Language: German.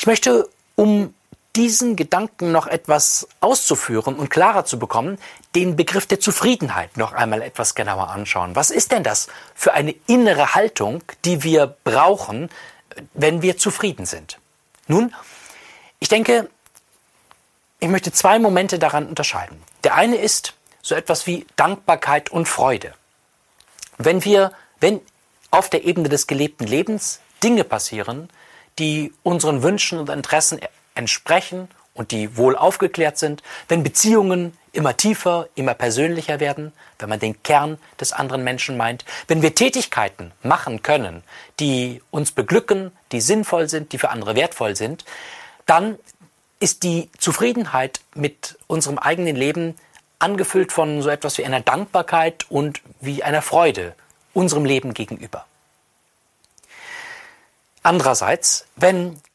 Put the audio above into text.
Ich möchte, um diesen Gedanken noch etwas auszuführen und klarer zu bekommen, den Begriff der Zufriedenheit noch einmal etwas genauer anschauen. Was ist denn das für eine innere Haltung, die wir brauchen, wenn wir zufrieden sind? Nun, ich denke, ich möchte zwei Momente daran unterscheiden. Der eine ist so etwas wie Dankbarkeit und Freude. Wenn auf der Ebene des gelebten Lebens Dinge passieren, die unseren Wünschen und Interessen entsprechen und die wohl aufgeklärt sind, wenn Beziehungen immer tiefer, immer persönlicher werden, wenn man den Kern des anderen Menschen meint, wenn wir Tätigkeiten machen können, die uns beglücken, die sinnvoll sind, die für andere wertvoll sind, dann ist die Zufriedenheit mit unserem eigenen Leben angefüllt von so etwas wie einer Dankbarkeit und wie einer Freude unserem Leben gegenüber. Andererseits, wenn